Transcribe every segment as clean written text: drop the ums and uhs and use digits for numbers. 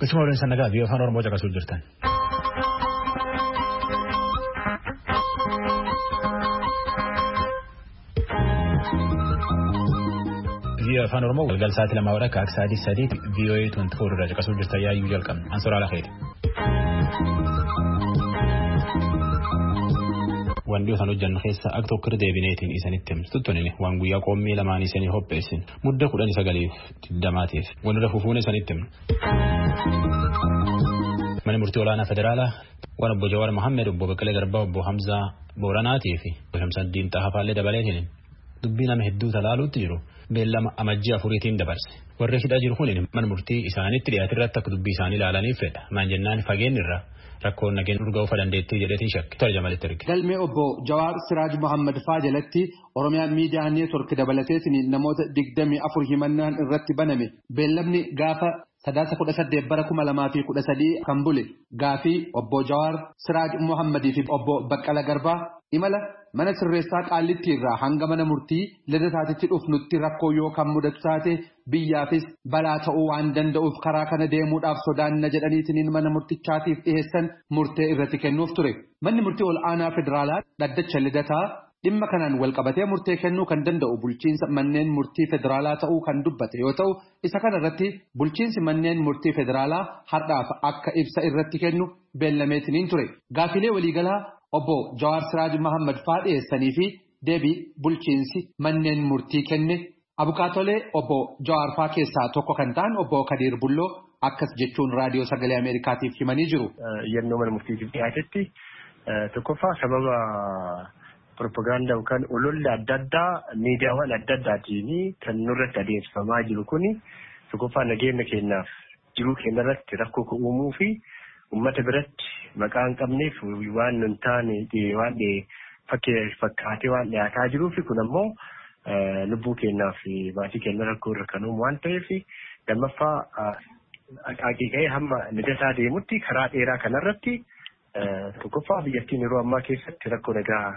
Galchuma waliin sannagaa biyya afaan Oromoo caqasuu jirtan. Biyya afaan Oromoo galgal sa'aatii lama warra akka sa'aatii sadiitti VOA 24 irraa caqasuu jirtan yaayyuu jalqabna. Ansoraa lafeeti. Wanti osoo hojjannu keessa akka tokko deebineetiin isanitti himtuttuni waan guyyaa qoommii lamaan isanii hopheessin mudda 19 walirra fufuun isanitti himna. Mana murtii olaanaa federaalaa waan obbo Jawaar Mohammed, obbo Baqqalee Garbaa, obbo Hamzaa Booranaatii fi obbo Shamsaddiin Xaafaallee dabaleetiin dubbii nama hedduu talaaluutti jiru beellama amajjii 4tiin dabarse. Warri hidhaa jiru kun mana murtii isaanitti dhiyaate irratti akka dubbii isaanii ilaalaniif fedha. Maan jennaan fageenyi irraa rakkoon nageen urgaa ufa dandeettii jedheetiin shakke. Tarjamalitti erge. Galmee obbo Jawaar Siraaj Mohammed faa jalatti Oromiyaan miidiyaa neetwork dabalateetiin namoota 24 himannaan irratti baname. Beellamni gaafa 18/2013 kan bule gaafii obbo Jawaar Siraaj Mohammadii fi obbo Baqqala Garbaa imala mana sirreessaa Qaallitti irraa hanga mana murtii Lidataatti dhufnutti rakkoo yoo kan mudatu taate biyyaafis balaa ta'uu waan danda'uuf karaa kana deemuudhaaf sodaanna jedhaniitiin mana murtichaatiif dhiheessan murtee irratti kennuuf ture. Manni murtii ol aanaa federaalaa dhaddacha Lidataa dhimma kanaan wal qabatee murtee kennuu kan danda'u bulchiinsa manneen murtii federaalaa ta'uu kan dubbate yoo ta'u isa kana irratti bulchiinsi manneen murtii federaalaa har'aaf akka ibsa irratti kennu beellameetiin ture. Gaafilee waliigalaa obbo Jawaar Siraaj Mohammed faa dhiyeessanii fi deebii bulchiinsi manneen murtii kenne abukaatolee obbo Jawaar faa keessaa tokko kan ta'an obbo Kadir Bulloo akkas jechuun raadiyoo sagalee Ameerikaatiif himanii jiru. Yennoo mana murtiitiif dhiyaatetti tokkoffaa sababa propaganda yookaan ololla adda addaa miidiyaawwan adda addaatiin kan nurratti adeemsifamaa jiru kuni tokkoffaa nageenya keenyaaf jiruu keenya irratti rakkoo uumuu fi uummata biratti maqaa hin qabneef waan nun taane waan fakkaatee waan dhiyaataa jiruu fi kun ammoo lubbuu keenyaa fi maatii keenya rakkoo irra kan uumu waan ta'eef lammaffaa haqiiqee hamma Lidataa deemutti karaa dheeraa kanarratti tokkoffaa biyyattiin yeroo ammaa keessatti rakkoo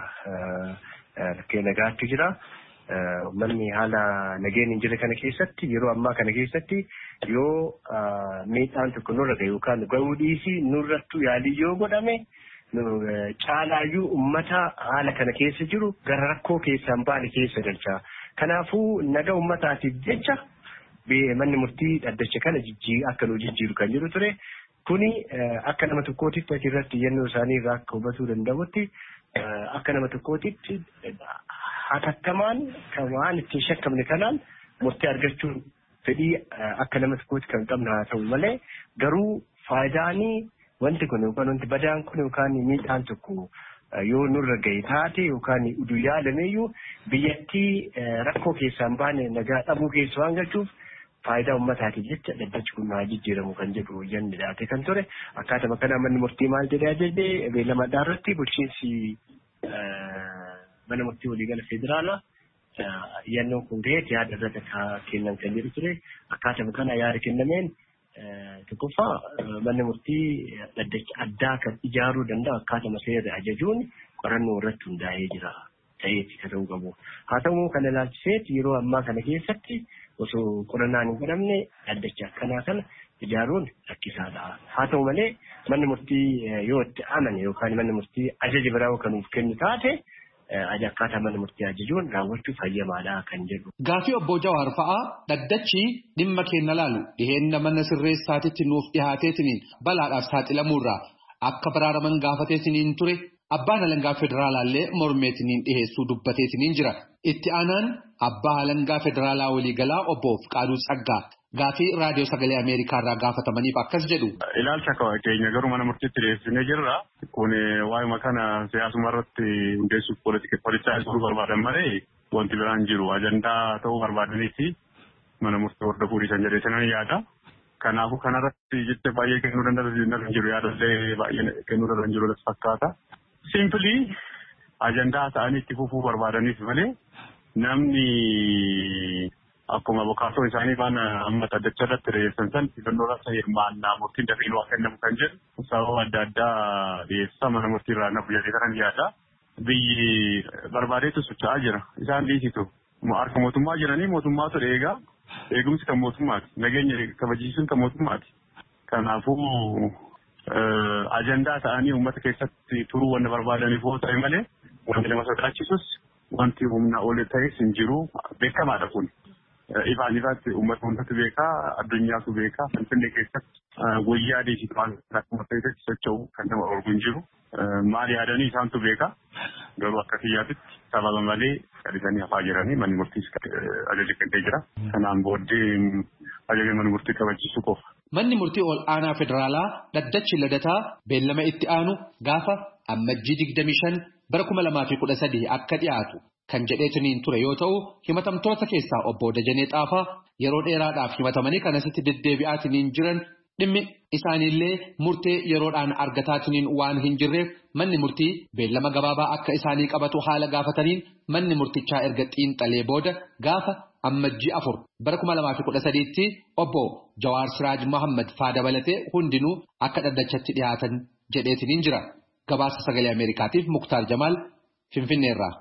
nagaatti jira. Manni haala nageenya hin jirre kana keessatti yeroo ammaa kana keessatti yoo miidhaan tokko nurra gahe yookaan gahuu dhiisii nurrattu yaalii yoo godhame caalaayyuu uummata haala kana keessa jiru gara rakkoo keessaan baane keessa galcha. Kanaafuu naga uummataatiif jecha manni murtii dhaddacha kana akka nu jijjiiru kan jiru ture. Kuni akka nama tokkootitti asirratti yennoo isaanii irraa akka hubatuu danda'utti akka nama tokkootitti hatattamaan kan waan ittiin shakkamne kanaan murtee argachuun fedhii akka nama tokkootti kan qabnu haa ta'u malee garuu faayidaanii wanti kun yookaan wanti badaan kun yookaan miidhaan tokko yoo nurra gahe taate yookaan uduu yaalameeyyuu biyyattii rakkoo keessaan baane nagaa dhabuu keessa waan galchuuf faayidaa uummataatiif jecha dhaddachi kun haa jijjiiramu kan jedhu yanni dhaate kan ture akkaatuma kana manni murtii maal jedhee ajajee beellamadhaa irratti bulchiinsi mana murtii waliigala federaalaa yannoon kun gahee yaada irratti kennan kan jedhu ture akkaatuma kana yaada kennameen tokkoffaa manni murtii dhaddacha addaa kan ijaaruu danda'u akkaatuma seera ajajuun qorannoo irratti hundaa'ee jira ta'eeti kan ta'uu qabu. Haa ta'u kana ilaalchiseeti yeroo ammaa kana keessatti osoo qorannaan hin godhamne dhaddacha akkanaa kana ijaaruun rakkisaadha. Haa ta'u malee manni murtii yoo itti amane yookaan manni murtii ajaja biraa kan nuuf kennu taate akkaataa mana murtii ajajuun raawwachuuf hayyamaadha kan jedhu. Gaafii obbo Jawaar fa'aa dhaddachi dhimma keenya laalu dhiheenna mana sirreessaatitti nuuf dhihaateetiniin balaadhaaf saaxilamuurraa akka baraaraman gaafateetiniin ture abbaan alangaa federaalaallee mormeetiniin dhiheessuu dubbateetiniin jira. Itti aanaan abbaa alangaa federaalaa waliigalaa obbo Fiqaaduu Tsaggaa gaafii raadiyoo sagalee Ameerikaa irraa gaafatamaniif akkas jedhu. Ilaalcha keenya garuu mana murtiitti dhiyeessinee jirra. Kun waa'ima kana siyaasuma irratti hundeessuuf poolitikaa barbaadan malee wanti biraan jiru ajandaa ta'uu barbaadaniiti mana murtii hordofuu dhiisan jedhee sanan yaada. Kanaafuu kanarratti jecha baay'ee kennuu danda'an jiru yaadallee baay'ee kennuu danda'an jiru fakkaata. Simply ajandaa ta'anii itti fufuu barbaadaniif malee namni akkuma abukaatoo isaanii waan amma dhaddacha irratti dhiyeessan san filannoo irratti hirmaannaa murtiin dafiin waa kennamu kan jedhu sababa adda addaa dhiyeessaa mana murtii irraa nafu jedhee kanan yaada. Biyyi barbaadeetu socho'aa jira. Isaan dhiisitu harka mootummaa jiranii mootummaatu eegaa eegumsi kan mootummaati. Nageenya kabachiisuun kan mootummaati. Kanaafuu ajandaa ta'anii uummata keessatti turuu wanna barbaadaniif yoo ta'e malee wanti nama sodaachisus wanti humna ol ta'es hin jiru beekamaadha kun. Ifaan ifaatti uummata hundatu beekaa addunyaatu beekaa Finfinnee keessatti guyyaa deesitu waan akkuma ta'etti socho'u kan nama orgu hin jiru. Maal yaadanii isaantu beekaa garuu akka kiyyaatitti sababa malee kadhisanii hafaa jiranii manni murtiis ajaja kennee jira. Kanaan booddee ajaja manni murtii kabachiisuu qofa. Manni murtii ol aanaa federaalaa dhaddachi ladataa beellama itti aanu gaafa ammajjii 25 bara 2013 akka dhiyaatu kan jedheetiniin ture yoo ta'u himatamtoota keessaa obbo Dajanee Xaafaa yeroo dheeraadhaaf himatamanii kanasitti deddeebi'aatiniin jiran dhimmi isaaniillee murtee yeroodhaan argataatiniin waan hin jirreef manni murtii beellama gabaabaa akka isaanii qabatu haala gaafataniin manni murtichaa erga xiinxalee booda gaafa ammajjii 4 bara 2013tti obbo Jawaar Siraaj Mohammad faa dabalatee hundinuu akka dhaddachatti dhiyaatan jedheetiniin jira. Gabaasa sagalee Ameerikaatiif Muktaar Jamaal Finfinneerraa.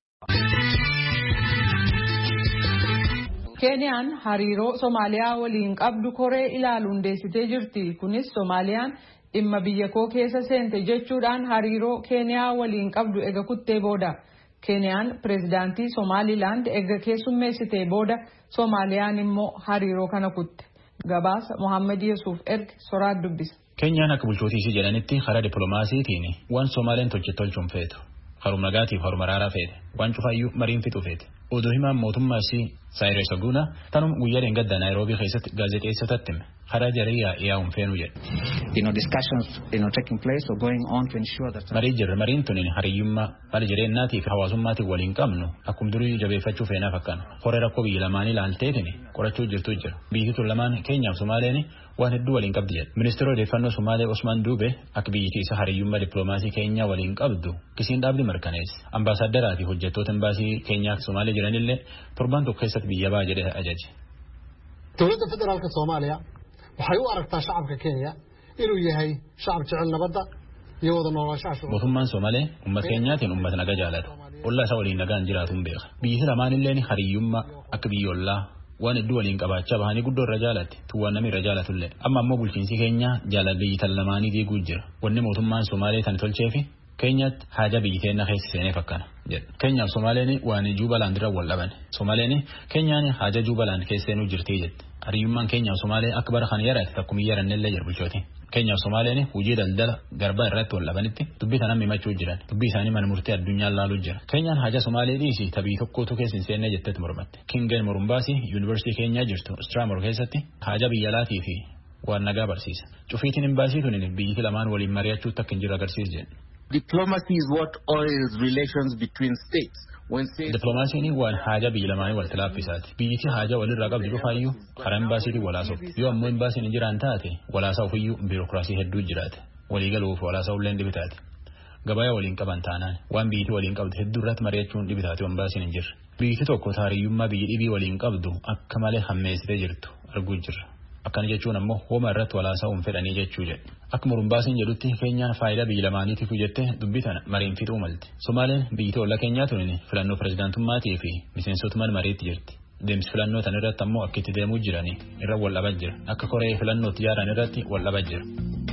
Keeniyaan hariiroo Somaaliyaa waliin qabdu koree ilaaluun hundeessitee jirti. Kunis Soomaaliyaan dhimma biyya koo keessa seente jechuudhaan hariiroo Keeniyaa waliin qabdu ega kuttee booda. Keeniyaan pireezidaantii Somaalilaand ega keessummeessitee booda Soomaaliyaan immoo hariiroo kana kutte. Gabaasa Mohaammed Yuusuf erge soraat dubbisa. Keeniyaan akka bulchootiisii jedhanitti karaa dippiloomaasiitiin waan Soomaaliyaan tolchuun feetu. Haruma nagaatiif haruma raaraa feete. Waan cufaayyuu mariin fixu feete. Oduu himaan mootummaa isii Saayiree Saguuna tanuma guyyaa dheengaddaa Naayiroobii keessatti gaazexeessotatti hime. Karaa jarii yaa'uun feenuu jedhe. Discussions taking place or going on to ensure that marii jirra mariin tuniin hariyyummaa haala jireenyaatii fi hawaasummaatiin waliin qabnu akkuma durii jabeeffachuu feenaaf akkana. Horee rakkoo biyya lamaanii ilaalteetiin qorachuu jirtu jira. Biyyi tun lamaan Keenyaaf Somaaleen waan hedduu waliin qabdi jedhe. Ministeera odeeffannoo Somaalee Osman Dube akka biyyi isa hariyyummaa dippiloomaasii Keenyaa waliin qabdu kisiin dhaabdi mirkaneesse. Ambaasaaddaraa fi hojjettoota embaasii Keenyaa Somaalee jiranillee torbaan tokko keessatti biyya baa jedhe ajaje. Dowladda Federaalka Soomaaliyaa waxay u aragtaa shacabka Kenya inuu yahay shacab jecel nabadda iyo wada noolaanshaha shucuubta. Mootummaan Somaalee uummata Keenyaatiin uummata nagaa jaalata. Ollaa isaa waliin nagaan jiraatuun beeka. Biyyi lamaanillee hariyyummaa akka biyyoolaa waan hedduu waliin qabaachaa bahanii guddoo irra jaalatti tuwwaan namni irra jaalatullee. Amma ammoo bulchiinsi Keenyaa jaalala biyyi tan lamaanii diiguu jira. Wanni mootummaan Somaalee tan tolcheefi Keenyaatti haja biyyi teennaa keessa seeneef akkana jedha. Keenyaaf Somaaleen waan Jubaland irra wal dhaban. Somaaleen Keenyaan haja Jubaland keessa seenuu jirtii jette. Hariyyummaan Keenyaaf Somaalee akka bara kana yaraate takkuma yarannellee jira bulchooti. Keenyaaf Somaaleen hojii daldala garbaa irratti wal dhabanitti dubbii tanaan himachuu jiran. Dubbii isaanii mana murtii addunyaan laaluu jira. Keenyaan haja Somaalee dhiisii tabii tokkootu keessa hin seenne jettetti mormatte. Kingen Morumbaasii Yuunivarsiitii Keenyaa jirtu Straamor keessatti haja biyya alaatii fi waan nagaa barsiisa. Cufiitiin imbaasii tunin biyyi lamaan waliin mari'achuu takka hin jiru agarsiisa jedhe. Diplomacy is what oils relations between states. Diplomaasiin waan haja biyya lamaanii wal tilaafisaati. Biyyi haja walirraa qabdu cufaayyuu karaa imbaasiitiin walaasofti. Yoo ammoo imbaasiin hin jiraan taate walaasaa ofiyyuu biirokiraasii hedduu jiraate. Waliigaluuf walaasaa ulleen dhibitaati. Gabayaa waliin qaban taanaan waan biyyi waliin qabdu hedduu irratti mari'achuun dhibitaati imbaasiin hin jirre. Biyyi tokko hariyyummaa biyyi dhibii waliin qabdu akka malee hammeessitee jirtu arguu jirra. Akkana jechuun ammoo hooma irratti walaasaa'uun fedhanii jechuu jedhe. Akka Morumbaasiin jedhutti Keenyaan faayidaa biyya lamaaniitiif jette dubbii tana mariin fixuu malte. Somaaleen biyyi olla Keenyaa tunin filannoo pirezidaantummaatii fi miseensota mana mariitti jirti. Deemsi filannoo tan irratti ammoo akka itti deemuu jiranii irra wal dhabaa jira. Akka koree filannootti yaadan irratti wal dhabaa jira.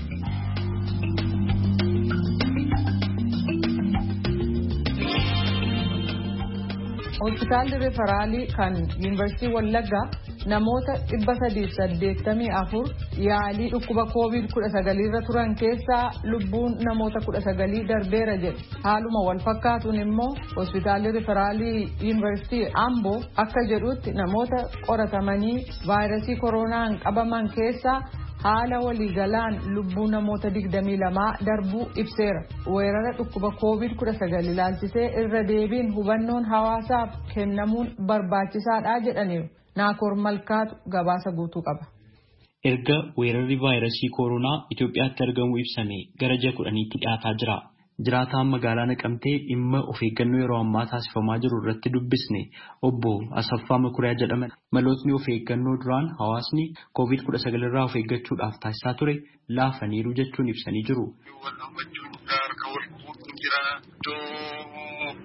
Hospitaalli Riferaalii kan Yuunivarsiitii Wallaggaa namoota 384 yaalii dhukkuba COVID-19 irra turan keessaa lubbuun namoota 19 darbeera jedhe. Haaluma wal fakkaatuun immoo hospitaalli Riferaalii Yuunivarsiitii Amboo akka jedhutti namoota qoratamanii vaayirasii koronaan qabaman keessaa haala waliigalaan lubbuu namoota 22 darbuu ibseera. Weerara dhukkuba COVID-19 ilaalchisee irra deebiin hubannoon hawaasaaf kennamuun barbaachisaadha jedhaniiru. Naakoor Malkaatu gabaasa guutuu qaba. Erga weerarri vaayirasii koronaa Itoophiyaatti argamu ibsame gara ji'a 10tti dhiyaataa jira. Jiraataan magaalaa Naqamtee dhimma of eeggannoo yeroo ammaa taasifamaa jiru irratti dubbisne obbo Asaffaa Makuriyaa jedhaman. Malootni of eeggannoo duraan hawaasni COVID-19 irraa of eeggachuudhaaf taasisaa ture laafaniiru jechuun ibsanii jiru.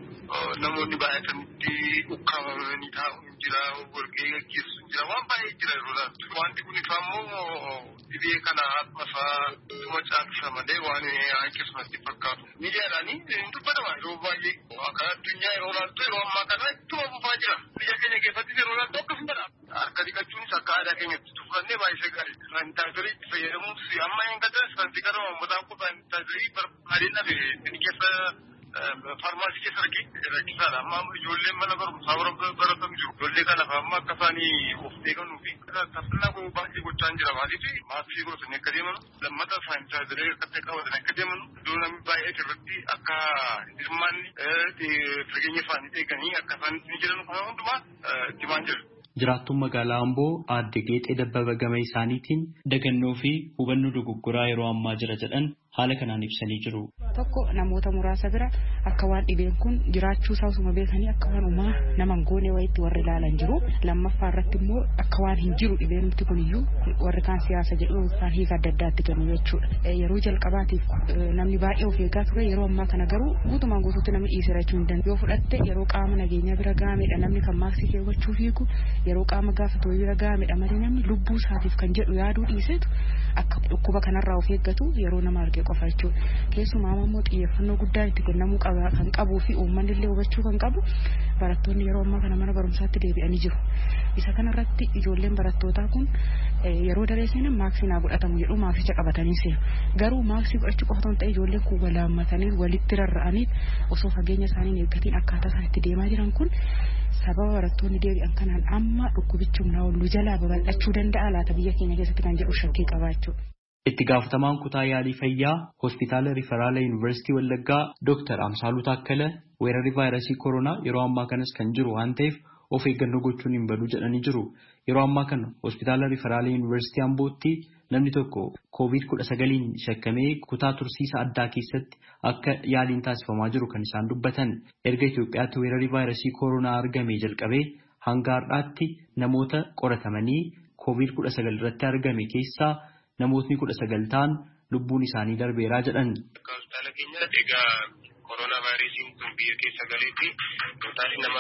namoonni baay'atanitti ukkaamamanii taa'uun jira, walgahii gaggeessuun jira, waan baay'ee jira yeroo laattu. Wanti kun immoo dhibee kana haadhasaa dhuma caalchisa malee waan hanqisumatti fakkaatu. Miidiyaadhaanii dubbatama yeroo baay'ee akka addunyaa yeroo laattu yeroo ammaa kana ittuma fufaa jira. Biyya keenya keessatti yeroo laattu akkasumadha. Harka dhiqachuunis akka aadaa keenyatti tufannee baay'ee gaariidha. Saanitaayizarii fayyadamuun amma hin gaddas saantii gara uummataan kun saanitaayizarii barbaadeen dhabe inni keessa farmaasii keessa rakkisaadha. Amma ijoolleen mana barumsaa baratan jiru. Ijoollee kanaaf amma akka isaanii of eegannuu fi taasisaa baay'ee gochaa jira. Maaliif maaskii godhatanii akka deeman lammata saanitaayizarii akka qabatanii akka deeman iddoo namni baay'ee irratti akka hirmaanni fageenya isaanii eeganii akka isaan jiran kana hundumaa himaan jira. Jiraattuun magaalaa Amboo aadde Geexee Dabbaba gama isaaniitiin dagannoo fi hubannoo dogoggoraa yeroo ammaa jira jedhan haala kanaan ibsanii jiru. Tokko namoota muraasa bira akka waan dhibeen kun jiraachuu isaa osuma beekanii akka waan uumaa nama goone wayitti warri ilaalan jiru. Lammaffaa irratti immoo akka waan hin jiru dhibeen nuti kuniyyuu warri kaan siyaasa jedhu yookaan hiika adda addaatti kennu jechuudha. Yeroo jalqabaatiif namni baay'ee of eeggaa ture yeroo ammaa kana garuu guutumaan guutuutti namni dhiisira jechuu hin danda'u. Yoo fudhatte yeroo qaama nageenyaa bira gahamedha namni kan maaskii keewwachuu fiigu yeroo qaama gaafatu bira gahamedha malee namni lubbuu isaatiif kan jedhu yaaduu dhiisetu akka dhukkuba kanarraa of eeggatu yeroo nama arge qofa jechuudha. Keessumaa immoo xiyyeeffannoo guddaa itti kennamuu kan qabuu fi uummanni illee hubachuu kan qabu barattoonni yeroo ammaa kana mana barumsaatti deebi'anii jiru. Isa kanarratti ijoolleen barattootaa kun yeroo daree seenan maaksii naa godhatamu jedhu maaksicha qabatanii seenu. Garuu maaksii godhachuu qofa ta'e ijoolleen kun walaammatanii walitti rarra'anii osoo fageenya isaanii eeggatiin akkaataa isaan itti deemaa jiran kun sababa barattoonni deebi'an kanaan amma dhukkubichi humnaa ol jalaa babal'achuu danda'a laata biyya keenya keessatti kan jedhu shakkii qabaachuu. Itti gaafatamaan kutaa yaalii fayyaa hospitaala Riferaala Yuunivarsiitii Wallaggaa Dr. Amsaaluu Taakkala weerarri vaayirasii koronaa yeroo ammaa kanas kan jiru waan ta'eef of eeggannoo gochuun hin badu jedhanii jiru. Yeroo ammaa kana hospitaala Riferaala Yuunivarsiitii Ambootti namni tokko COVID-19 shakkamee kutaa tursiisa addaa keessatti akka yaaliin taasifamaa jiru kan isaan dubbatan. Erga Itoophiyaatti weerarri vaayirasii koronaa argamee jalqabee hanga har'aatti namoota qoratamanii COVID-19 irratti argame keessaa namootni 19 ta'an lubbuun isaanii darbeeraa jedhan. Hospitaala keenyatti egaa koronaa vaayirasiin kun biyya keessa galeetti totaalii nama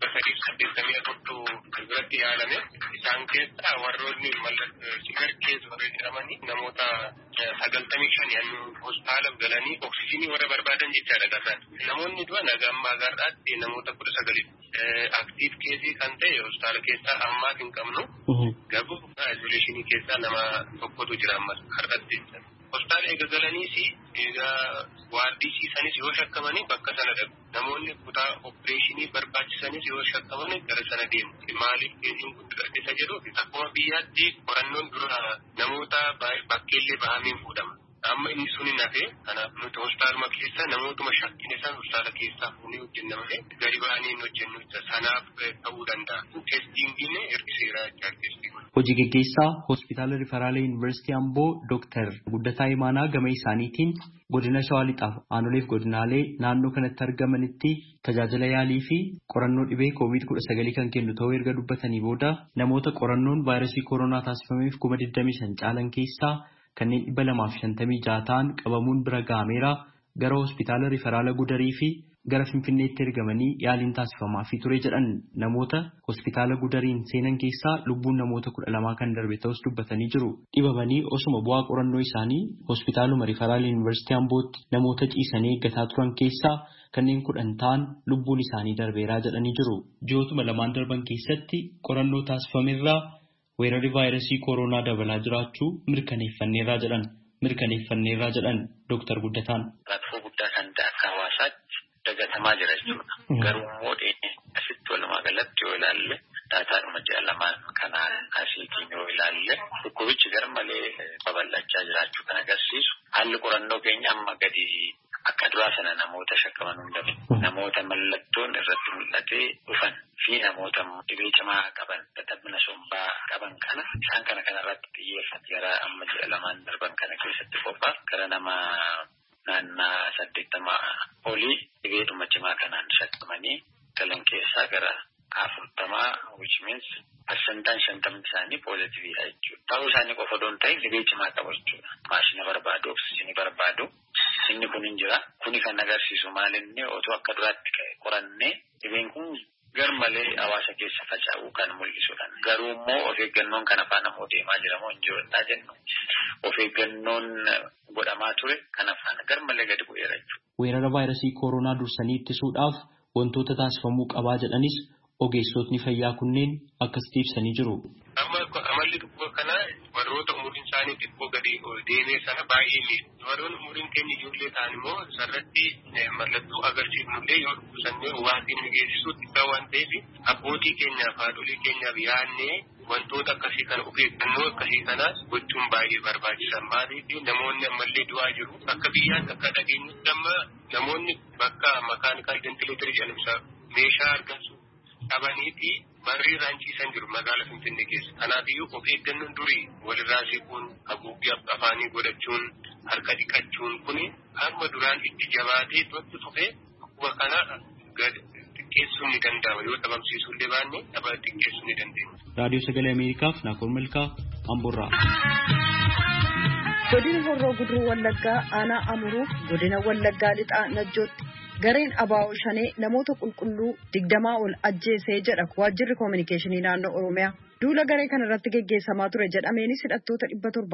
384 biratti yaalame. Isaan keessaa warroonni sigar keessa warra jedhamanii namoota 95 hospitaalaaf galanii oksijiinii warra barbaadan jechaadha gasan. Namoonni du'an amma gargaarsaatti namoota 19 aktiif keesii kan ta'e hospitaala keessaa ammaaf hin qabnu. Garuu izoleeshinii keessaa nama tokkotu jira ammas har'atti. Hospitaala eega galaniis egaa waardisiisanis yoo shakkamanii bakka sana dhabu. Namoonni kutaa opereeshinii barbaachisanis yoo shakkamanii gara sana deemu. Maaliif keessiin guddisa isa jedhu akkuma biyyaatti qorannoon dura namoota bakkeellee bahameen fuudhama. Amma inni sun hin hafe kanaaf nuti hospitaaluma keessa namootuma shakkine san hospitaala keessaa fuunee hojjenna malee gadi ba'anii hin hojjennu sanaaf ta'uu danda'a. Teestiin hir'iseera jechuudha. Hojii gaggeessaa hospitaala Riferaala Yuunivarsiitii Amboo Dr. Guddataa Imaanaa gama isaaniitiin godina Shawaa Lixaaf aanoleef godinaalee naannoo kanatti argamanitti tajaajila yaalii fi qorannoo dhibee COVID-19 kan kennu ta'uu erga dubbatanii booda namoota qorannoon vaayirasii koronaa taasifameef 25,000 caalan keessaa kanneen 256 ta'an qabamuun bira gahameera gara hospitaala Riferaala Gudarii fi gara Finfinneetti ergamanii yaaliin taasifamaa fi ture jedhan. Namoota hospitaala Gudariin seenan keessaa lubbuun namoota 12 kan darbe ta'us dubbatanii jiru. Dhibamanii osuma bu'aa qorannoo isaanii hospitaaluma Riferaala Yuunivarsiitii Ambootti namoota ciisanii eeggataa turan keessaa kanneen 10 ta'an lubbuun isaanii darbeeraa jedhanii jiru. Ji'ootuma lamaan darban keessatti qorannoo taasifamerraa weerarri vaayirasii koronaa dabalaa jiraachuu mirkaneeffanneerraa jedhan Dr. Guddataan. Rakkoo guddaa kan ta'e akka hawaasaatti dagatamaa jira jechuudha. Garuu immoo asitti walumaa galatti yoo ilaalle daataadhuma ji'a lamaan kanaan asiitiin yoo ilaalle dhukkubichi garmalee babal'achaa jiraachuu kan agarsiisu. Haalli qorannoo keenya amma gadi akka duraa sana namoota shakkaman hundaaf namoota mallattoon irratti mul'atee dhufan fi namoota dhibee cimaa qaban dadhabina sombaa qaban kana isaan kanarratti xiyyeeffate gara amma ji'a lamaan darban kana keessatti qophaa'e gara nama naannaa 80 olii dhibeedhuma cimaa kanaan shakkamanii galan keessaa gara 40 which means percentaan 50 isaanii poozitiiviidha jechuudha. Ta'uu isaanii qofa doon ta'e dhibee cimaa qabu jechuudha. Maashina barbaadu, oksijiinii barbaadu inni kun hin jira. Kuni kan agarsiisu maalinni otoo akka duraatti qorannee dhibeen kun garmalee hawaasa keessa faca'uu kan mul'isudha. Garuu immoo of eeggannoon kan afaan ammoo deemaa jiramoo hin jiruudhaa jennu. Of eeggannoon godhamaa ture kan afaan garmalee gadi bu'eera jechuudha. Weerara vaayirasii koronaa dursanii ittisuudhaaf wantoota taasifamuu qabaa jedhanis ogeessotni fayyaa kunneen akkasitti ibsanii jiru. Amalli dhukkuba kana warroota umuriin isaanii xiqqoo gadi deemee sana baay'ee miidha. Warroonni umuriin keenya ijoollee ta'an immoo sarratti mallattoo agarsiifnullee yoo dhukkubsannee waatiin nu geessisu xiqqaa waan ta'eef abbootii keenyaaf haadholii keenyaaf yaadnee wantoota akkasii kana of eeggannoo akkasii kanaas gochuun baay'ee barbaachisan. Maaliif namoonni ammallee du'aa jiru. Akka biyyaatti akka dhageenyutti amma namoonni bakka makaanikaal ventileetarii jedhamsa meeshaa argachuu dhabaniiti barrii raanchiisan jiru magaalaa Finfinnee keessa. Kanaafiyyuu of eeggannoon durii walirraa siquun haguuggii afaanii godhachuun harka dhiqachuun kuni hamma duraan itti jabaatee itti fufee dhukkuba kana xiqqeessuun ni danda'ama. Yoo dhabamsiisuu illee baanne xiqqeessuu ni dandeenya. Raadiyoo Sagalee Ameerikaaf Naakoor Milkaa Amboorraa. Godina Horroo Guduruu Wallaggaa aanaa Amuruuf godina Wallaggaa lixaa Najjootti gareen abaa'oo shanee namoota qulqulluu 20 ol ajjeesee jedha waajjirri koominikeeshinii naannoo Oromiyaa. Duula garee kana irratti geggeessamaa ture jedhameenis hidhattoota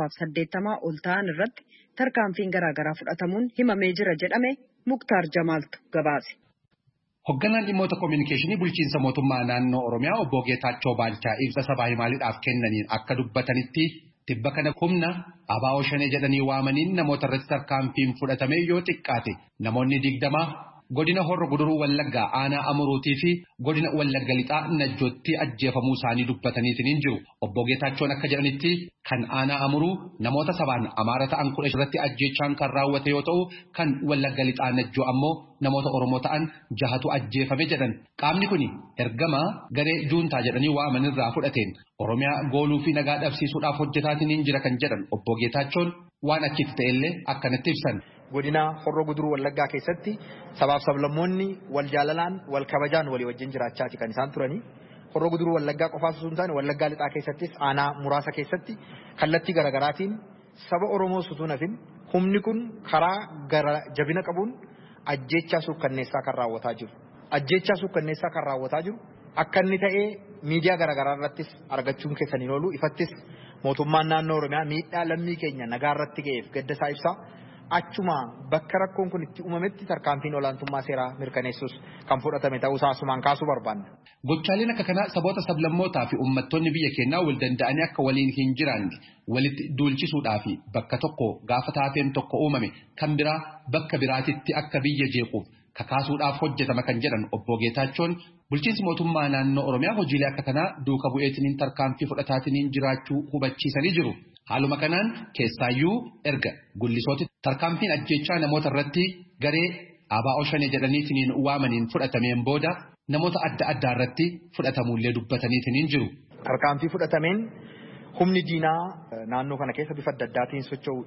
780 ol ta'an irratti tarkaanfiin garaagaraa fudhatamuun himamee jira jedhame Muktaar Jamaaltu gabaase. Hoogganaan dhimmoota koominikeeshinii bulchiinsa mootummaa naannoo Oromiyaa obbo Geetaachoo Baalchaa ibsa sabaa himaaliidhaaf kennaniin akka dubbatanitti tibba kana humna abaa'oo shanee jedhanii waamaniin namoota irratti tarkaanfiin fudhatamee yoo xiqqaate namoonni 20 godina Horroo Guduruu Wallaggaa aanaa Amuruutii fi godina Wallagga lixaa Najjootti ajjeefamuu isaanii dubbataniitiin jiru. Obbo Geetaachoon akka jedhanitti kan aanaa Amuruu namoota sabaan Amaara ta'an 10 irratti ajjeechaan kan raawwate yoo ta'u kan Wallagga lixaa Najjoo ammoo namoota Oromoo ta'an 6tu ajjeefame jedhan. Qaamni kun ergama garee juuntaa jedhanii waamanirraa fudhateen Oromiyaa gooluu fi nagaa dhabsiisuudhaaf hojjetaatiin jira kan jedhan Obbo Geetaachoon waan achitti ta'ellee akkanatti ibsan. Godina Horroo Guduruu Wallaggaa keessatti sabaaf sablammoonni wal jaalalaan wal kabajaan walii wajjin jiraachaati kan isaan turanii. Horroo Guduruu Wallaggaa qofaas osoo hin taane Wallaggaa lixaa keessattis aanaa muraasa keessatti kallattii garaagaraatiin saba Oromoo utuu nafin humni kun karaa gara jabina qabuun ajjeechaa suukkanneessaa kan raawwataa jiru. Ajjeechaa suukkanneessaa kan raawwataa jiru akka inni ta'ee miidiyaa garaagaraa irrattis argachuun keessaniin oolu ifattis mootummaan naannoo Oromiyaa miidhaa lammii keenya nagaa irratti ga'eef gaddasaa ibsaa. Achuma bakka rakkoon kun itti uumametti tarkaanfiin olaantummaa seeraa mirkaneessuus kan fudhatame ta'uusaa asumaan kaasuu barbaanna. Gochaaleen akka kanaa saboota sablammootaa fi uummattoonni biyya keenyaa wal danda'anii akka waliin hin jiraanne walitti duulchisuudhaa fi bakka tokko gaafa taateen tokko uumame kan biraa bakka biraatitti akka biyya jeequuf kakaasuudhaaf hojjetama kan jedhan Obbo Geetaachoon bulchiinsi mootummaa naannoo Oromiyaa hojiilee akka kanaa duuka bu'eetiin tarkaanfii fudhataatiin jiraachuu hubachiisanii jiru. Haaluma kanaan keessaayyuu erga gullisooti tarkaanfiin ajjeechaa namoota irratti garee abaa'oo shanee jedhaniitiin waamaniin fudhatameen booda namoota adda addaa irratti fudhatamuullee dubbataniitiin jiru. Tarkaanfii fudhatameen humni diinaa naannoo kana keessa bifa adda addaatiin socho'u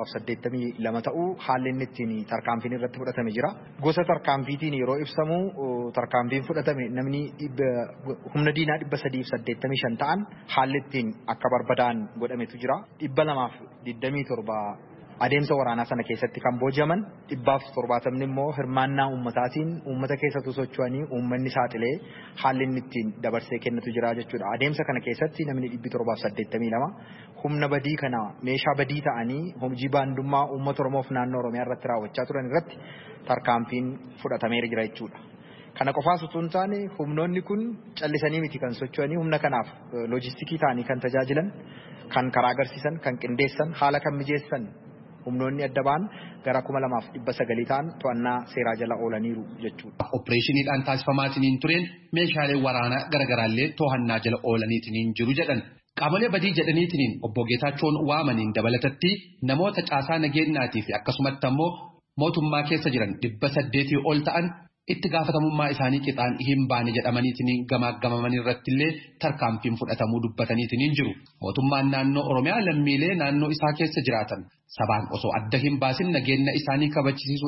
782 ta'uu haalli inni ittiin tarkaanfiin irratti fudhatame jira. Gosa tarkaanfiitiin yeroo ibsamu tarkaanfiin fudhatame namni humna diinaa 385 ta'an haalli ittiin akka barbadaa'an godhametu jira. 227 adeemsa waraanaa sana keessatti kan booji'aman 170 immoo hirmaannaa uummataatiin uummata keessatti socho'anii uummanni saaxilee haalli inni ittiin dabarsee kennatu jira jechuudha. Adeemsa kana keessatti namni 782 humna badii kana meeshaa badii ta'anii hojii baandummaa uummata Oromoof naannoo Oromiyaa irratti raawwachaa turan irratti tarkaanfiin fudhatameera jira jechuudha. Kana qofaas utuu hin taane humnoonni kun callisanii miti kan socho'anii humna kanaaf loojistikii ta'anii kan tajaajilan, kan karaa agarsiisan, kan qindeessan, haala kan mijeessan humnoonni adda ba'an gara 2,900 ta'an to'annaa seeraa jala oolaniiru jechuudha. Opereeshiniidhaan taasifamaatiin tureen meeshaalee waraanaa garaagaraallee to'annaa jala oolaniitiin jiru jedhan. Qaamolee badii jedhaniitiin Obbo Geetaachoon waamaniin dabalatatti namoota caasaa nageenyaatii fi akkasumatti ammoo mootummaa keessa jiran 800 ol ta'an itti gaafatamummaa isaanii qixaan hin baane jedhamaniitiin gamaagamaman irrattillee tarkaanfiin fudhatamuu dubbataniitiin jiru. Mootummaan naannoo Oromiyaa lammiilee naannoo isaa keessa jiraatan sabaan osoo adda hin baasin nageenya isaanii kabachiisuudhaaf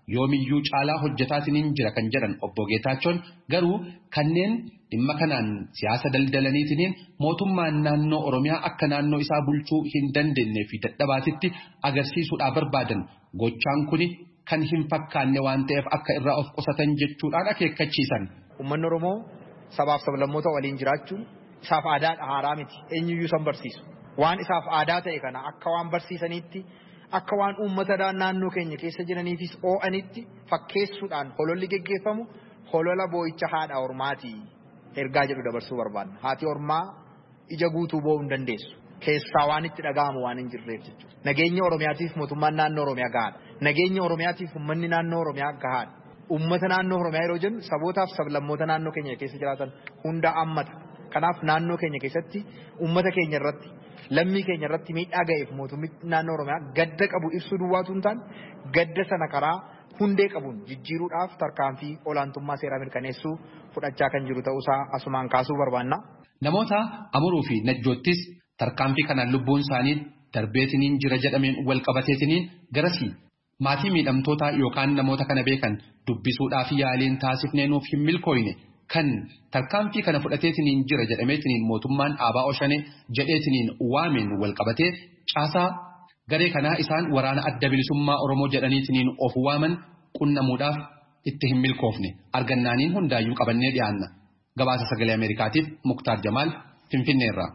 yoomiyyuu caalaa hojjetaatiin jira kan jedhan obbo Geetaachoon garuu kanneen dhimma kanaan siyaasa daldalaniitiin mootummaan naannoo Oromiyaa akka naannoo isaa bulchuu hin dandeenyee fi dadhabaatitti agarsiisuudhaaf barbaadan gochaan kuni kan hin fakkaanne waan ta'eef akka irraa of qusatan jechuudhaan akeekkachiisan. Uummanni Oromoo sabaaf sablammoota waliin jiraachuun isaaf aadaa haaraa miti eenyuyyuu san barsiisu. Waan isaaf aadaa ta'e kana akka waan barsiisaniitti akka waan uummata naannoo keenya keessa jiraniifis oo'anitti fakkeessuudhaan hololli geggeeffamu holola boo'icha haadha ormaati ergaa jedhu dabarsuu barbaadna. Haati ormaa ija guutuu boo'uu hin dandeessu. Keessaa waan itti dhaga'amu waan hin jirreef jechuudha. Nageenya Oromiyaatiif mootummaan naannoo Oromiyaa gahaadha. Nageenya Oromiyaatiif uummanni naannoo Oromiyaa gahaadha. Uummata naannoo Oromiyaa yeroo jennu sabootaaf sablammoota naannoo keenya keessa jiraatan hunda hammata. Kanaaf naannoo keenya keessatti uummata keenya irratti lammii keenya irratti miidhaa ga'eef mootummaan naannoo Oromiyaa gadda qabu ibsuu duwwaatu hin taane gadda sana karaa hundee qabuun jijjiiruudhaaf tarkaanfii olaantummaa seeraa mirkaneessuu fudhachaa kan jiru ta'uusaa asumaan kaasuu barbaanna. Namoota Amuruu fi Najjoottis tarkaanfii kanaan lubbuun isaanii darbeetiniin jira jedhameen wal qabateetiniin garasii maatii miidhamtoota yookaan namoota kana beekan dubbisuudhaaf yaaliin taasifnee nuuf hin milkooyne kan tarkaanfii kana fudhateetiniin jira jedhameetiniin mootummaan ABO Shanee jedheetiniin waameen wal qabatee caasaa garee kanaa isaan waraana adda bilisummaa Oromoo jedhaniitiniin of waaman qunnamuudhaaf itti hin milkoofne argannaaniin hundaayyuu qabannee dhiyaanna. Gabaasa Sagalee Ameerikaatiif Muktaar Jamaal Finfinneerraa.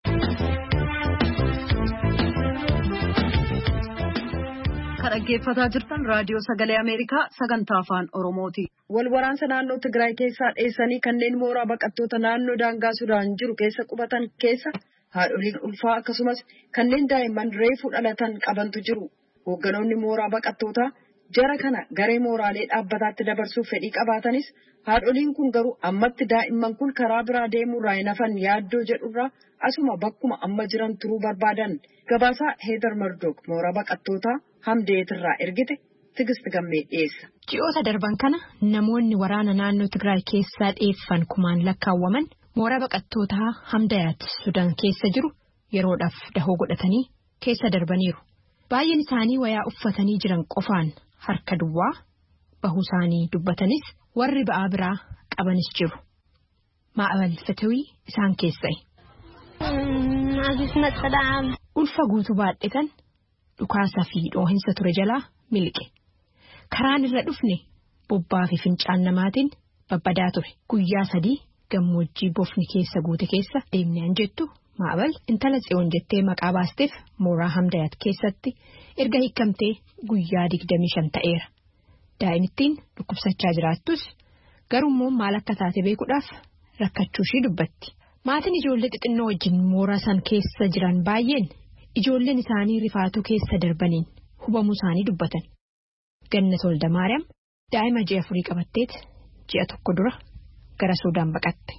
Kan dhaggeeffataa jirtan raadiyoo Sagalee Ameerikaa sagantaa afaan Oromooti. Wal waraansa naannoo Tigraay keessaa dheessanii kanneen mooraa baqattoota naannoo daangaa Sudaan jiru keessa qubatan keessa haadholiin ulfaa akkasumas kanneen daa'imman reefuu dhalatan qabantu jiru. Hoogganoonni mooraa baqattootaa jara kana garee mooraalee dhaabbataatti dabarsuuf fedhii qabaatanis haadholiin kun garuu ammatti daa'imman kun karaa biraa deemuurraa hin hafan yaaddoo jedhurraa asuma bakkuma amma jiran turuu barbaadan. Gabaasaa Heedar Mardook mooraa baqattootaa Hamdeetirraa ergite Tigist Gammee dhiyeessa. Ji'oota darban kana namoonni waraana naannoo Tigraay keessaa dheeffan kumaan lakkaawwaman mooraa baqattootaa Hamdayaat Sudaan keessa jiru yeroodhaaf dahoo godhatanii keessa darbaniiru. Baay'een isaanii wayaa uffatanii jiran qofaan harka duwwaa bahuu isaanii dubbatanis warri ba'aa biraa qabanis jiru. Maa'abal Fatawii isaan keessa'e. Ulfa guutuu baadhetan dhukaasaa fi dhoohinsa ture jalaa miliqe. Karaan irra dhufne bobbaa fi fincaan namaatiin babbadaa ture. Guyyaa 3 gammoojjii bofni keessa guute keessa deemneen jettu Maa'abal intala Tsiyoon jettee maqaa baasteef mooraa Hamdayaat keessatti erga hiikamtee guyyaa 25 ta'eera. Daa'imittiin dhukkubsachaa jiraattus garuu maal akka taate beekuudhaaf rakkachuu ishii dubbatti. Maatiin ijoollee xixinnoo wajjin mooraa san keessa jiran baay'een ijoolleen isaanii rifaatuu keessa darbaniin hubamuu isaanii dubbatan. Gannat Woldamaariyaam daa'ima ji'a 4 qabatteet ji'a 1 dura gara Suudaan baqatte.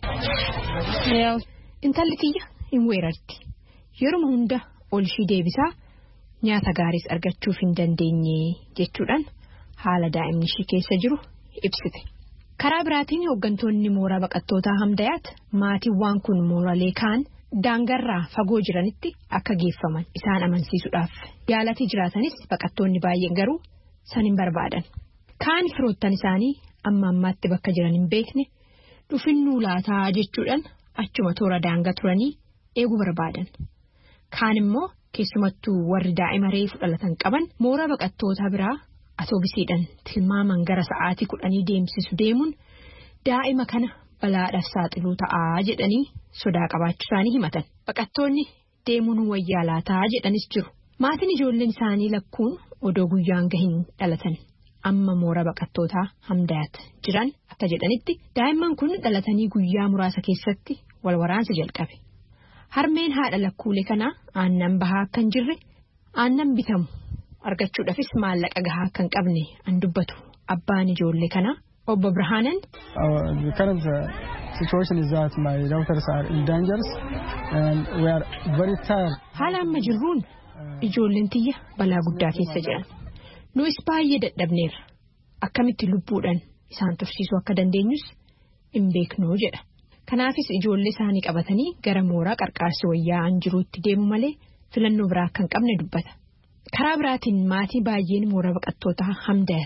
Intalli tiyya hin weerarti. Yeroo hunda ol ishii deebisaa nyaata gaariis argachuuf hin dandeenye jechuudhaan haala daa'imni ishii keessa jiru ibsite. Karaa biraatiin hooggantoonni mooraa baqattootaa Hamdayaat maatiiwwan kun mooraalee kaan daangarraa fagoo jiranitti akka geeffaman isaan amansiisuudhaaf yaalatii jiraatanis baqattoonni baay'een garuu san hin barbaadan. Kaan firoottan isaanii amma ammaatti bakka jiran hin beekne dhufinnuu laataa jechuudhaan achuma toora daangaa turanii eeguu barbaadan. Kaan immoo keessumattuu warri daa'ima reefu dhalatan qaban mooraa baqattootaa biraa atoobisiidhaan tilmaaman gara sa'aatii 10 deemsisu deemuun daa'ima kana balaadhaaf saaxiluu ta'aa jedhanii sodaa qabaachuu isaanii himatan. Baqattoonni deemuun wayyaa laataa jedhanis jiru. Maatiin ijoolleen isaanii lakkuun odoo guyyaan gahin dhalatan amma mooraa baqattootaa Hamdayaat jiran akka jedhanitti daa'imman kun dhalatanii guyyaa muraasa keessatti wal waraansa jalqabe. Harmeen haadha lakkuulee kanaa aannan bahaa akka hin jirre aannan bitamu argachuudhaafis maallaqa gahaa akka hin qabne an dubbatu abbaan ijoollee kanaa obbo Birhaanan. The current situation is that my daughters are in danger and we are very tired. Haala amma jirruun ijoolleen tiyya balaa guddaa keessa jiran. Nus baay'ee dadhabneerra. Akkamitti lubbuudhaan isaan tursiisuu akka dandeenyus hin beeknu jedha. Kanaafis ijoollee isaanii qabatanii gara mooraa qarqaarsi wayyaa'an jiruutti deemu malee filannoo biraa akka hin qabne dubbata. Karaa biraatiin maatii baay'een mooraa baqattootaa Hamdayaat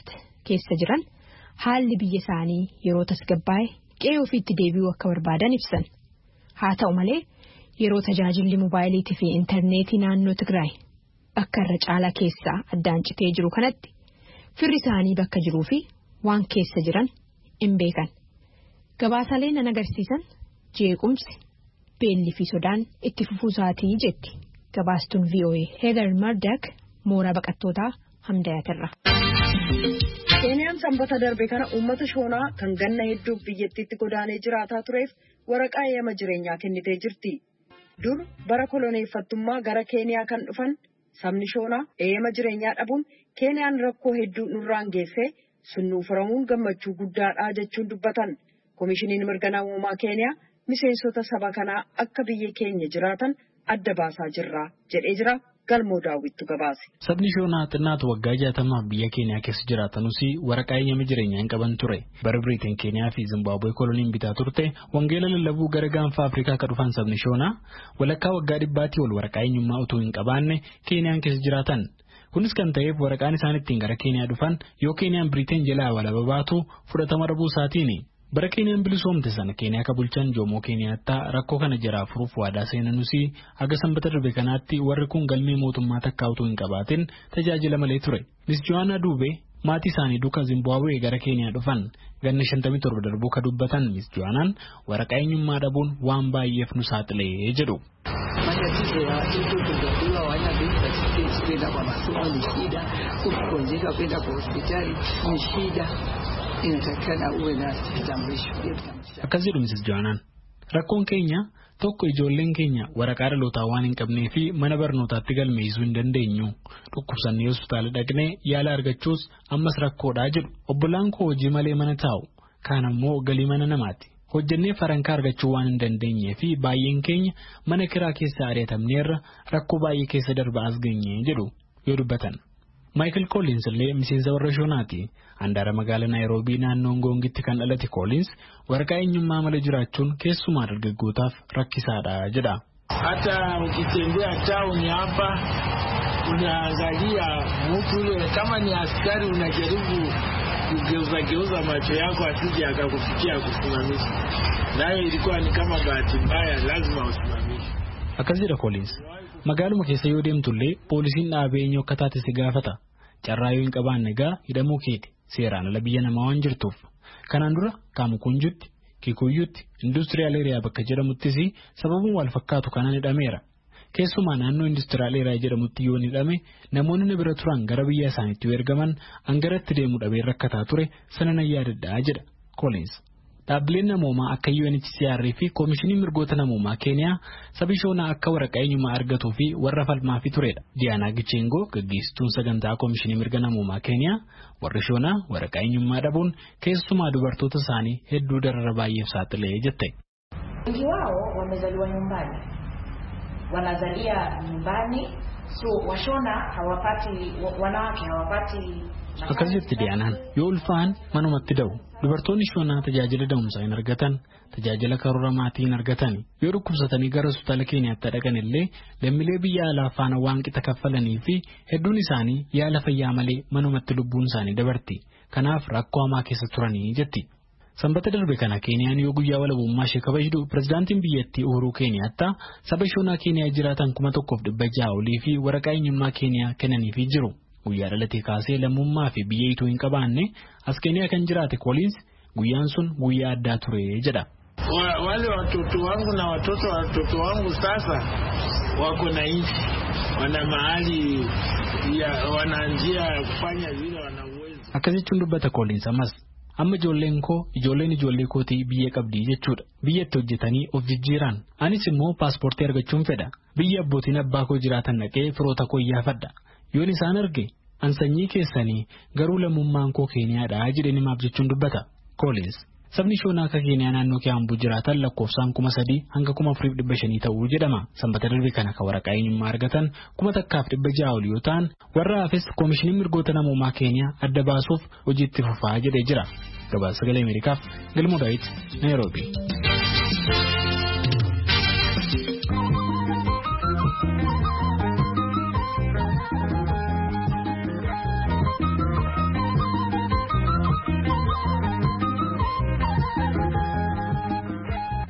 keessa jiran haalli biyya isaanii yeroo tasgabbaa'e qe'ee ofiitti deebi'uu akka barbaadan ibsan. Haa ta'u malee yeroo tajaajilli moobaayiliitii fi intarneetii naannoo Tigraay akka irra caalaa keessaa addaan citee jiru kanatti firri isaanii bakka jiruu fi waan keessa jiran hin beekan. Gabaasaaleen nan agarsiisan jeequmsi beelli fi sodaan itti fufuu isaatii jetti gabaastuun VOA Heather Murdock mooraa baqattootaa Hamdayatirra. Keeniyaan sanbata darbe kana uummata shoonaa kan ganna hedduu biyyattiitti godaanee jiraataa tureef waraqaa eeyyama jireenyaa kennitee jirti. Dur bara koloneeffattummaa gara Keeniyaa kan dhufan sabni shoonaa eeyyama jireenyaa dhabuun Keeniyaan rakkoo hedduu nurraan geessee sunnuu furamuun gammachuu guddaadha jechuun dubbatan. Koomishiniin mirga namoomaa Keeniyaa miseensota saba kanaa akka biyya keenya jiraatan adda baasaa jirra jedhee jira. Galmoo daawwittu gabaase. Sabni shoonaa xinnaatu waggaa 60 biyya Keeniyaa keessa jiraatanus waraqaa eeyyama jireenyaa hin qaban ture. Bara Biriteen Keeniyaa fi Zimbaabuwee koloniin bitaa turte wangeela lallabuu gara gaanfa Afrikaa akka dhufan sabni shoonaa walakkaa waggaa 100 ol waraqaa eenyummaa utuu hin qabaanne Keeniyaan keessa jiraatan. Kunis kan ta'eef waraqaan isaan ittiin gara Keeniyaa dhufan yoo Keeniyaan Biriteen jalaa walaba baatu fudhatama dhabuu isaatiini. Bara Keeniyaan bilisoomte sana Keeniyaa ka bulchan Joomoo Keeniyaattaa rakkoo kana jaraa furuuf waadaa seenanus haga sanbata darbe kanaatti warri kun galmee mootummaa takkaa utuu hin qabaatin tajaajila malee ture. Miss Joanna Duubee maatii isaanii duuka Zimbaabuwee gara Keeniyaa dhufan ganna 57 darbuu ka dubbatan Miss Joannaan waraqaa eenyummaa dhabuun waan baay'eef nu saaxilee jedhu. Matatizo ya watoto kuzaliwa wana visa kwenda kwa masomo ni shida, kukonjeka kwenda kwa hospitali ni shida. Inatakana uwe na kitambulisho. Akkas jedhu Mrs. Joannaan. Rakkoon keenya tokko ijoolleen keenya waraqaa dhalootaa waan hin qabnee fi mana barnootaatti galmeessuu hin dandeenyu. Dhukkubsannee hospitaala dhaqnee yaala argachuus ammas rakkoodhaa jedhu. Obbolaan koo hojii malee mana taa'u. Kaan ammoo galii mana namaati. Hojjennee farankaa argachuu waan hin dandeenyee fi baay'een keenya mana kiraa keessa ari'atamneerra rakkoo baay'ee keessa darbaa as geenye jedhu yoo dubbatan. Michael Collins illee miseensa warra shoonaati. Handaara magaalaa Naayiroobii naannoo Ngoongitti kan dhalate Collins waraqaa eenyummaa malee jiraachuun keessumaa dargaggootaaf rakkisaadha jedha. Hata ukitembea town hapa unaangalia mtu yule kama ni askari unajaribu kugeuza macho yako asije akakufikia kusimamisha. Nayo ilikuwa ni kama bahati mbaya, lazima usimamishe. Akazira Collins magaaluma keessa yoo deemtullee poolisiin dhaabee eenyu akka taate si gaafata. Carraa yoo hin qabaanne gaa hidhamuu keeti seeraan ala biyya namaa waan jirtuuf. Kanaan dura Kaamukunjutti, Kikuyyutti, Industiriyaal Eeriyaa bakka jedhamuttis sababuun wal fakkaatu kanaan hidhameera. Keessumaa naannoo Industiriyaal Eeriyaa jedhamutti yoo hidhame namoonni bira turan gara biyya isaaniitti ergaman hangaratti deemuu dhabee rakkataa ture sana nan yaadadhaa jedha Collins. Dhaabbileen namoomaa akka UNHCR fi Koomishiniin mirgoota namoomaa Keeniyaa sabi shoonaa akka waraqaa eenyummaa argatuu fi warra falmaa fi turedha. Diyaanaa Gicheengoo gaggeessituun sagantaa Koomishinii mirga namoomaa Keeniyaa warri shoonaa waraqaa eenyummaa dhabuun keessumaa dubartoota isaanii hedduu darara baay'eef saaxilee jette. Wengi wao wamezaliwa nyumbani, wanazalia nyumbani, so washona hawapati, wanawake hawapati. Akkasitti Diyaanaan yoo ulfaan manumatti da'u. Dubartoonni shoonaa tajaajila da'umsaa hin argatan, tajaajila karoora maatii hin argatan. Yoo dhukkubsatanii gara hospitaala Keeniyaatti dhaqan illee lammiilee biyya alaa faana waan qixa kaffalanii fi hedduun isaanii yaala fayyaa malee manumatti lubbuun isaanii dabarti. Kanaaf rakkoo hamaa keessa turanii jetti. Sanbata darbe kana Keeniyaan yoo guyyaa walabummaa ishee kabajdu pirezidaantiin biyyattii Uhuru Keeniyaattaa saba shoonaa Keeniyaa jiraatan 1,600 olii fi waraqaa eenyummaa Keeniyaa kennaniifii jiru. Guyyaa dhalatee kaasee lammummaa fi biyya ituu hin qabaanne as Keeniyaa kan jiraate Collins guyyaan sun guyyaa addaa ture jedha. Wale watoto wangu na watoto wa watoto wangu sasa wako na nchi, wana mahali wana njia ya kufanya vile wanaweza. Akkasitti dubbata Collins ammas amma ijoolleen koo ijoollee kootii biyya qabdii jechuudha. Biyyatti hojjetanii of jijjiiran. Anis immoo paaspoortii argachuun fedha. Biyya abbootiin abbaa koo jiraatan dhaqee firoota koo iyyaafadha. Yoon isaan arge an sanyii keessanii garuu lammummaan koo Keeniyaadha jedhanii maaf jechuun dubbata Collins. Sabni shoonaa akka Keeniyaa naannoo Kiambu jiraatan lakkoofsaan 3,000 hanga 4,500 ta'uu jedhama. Sanbata darbe kana kan waraqaa eenyummaa argatan 1,600 ol yoo ta'an warra hafes Koomishiniin mirgoota namoomaa Keeniyaa adda baasuuf hojiitti fufaa jedhee jira. Gabaasa Sagalee Ameerikaaf Galmoo Daawit, Naayiroobii.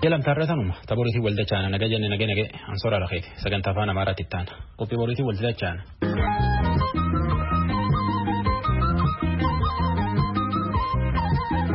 Qophii lamtaarratanuma taboriitii waldachaana naga jenne nage ansoora rakeeti sagantaa afaan amaaraatti ittaana qophii boriitii waldachaana.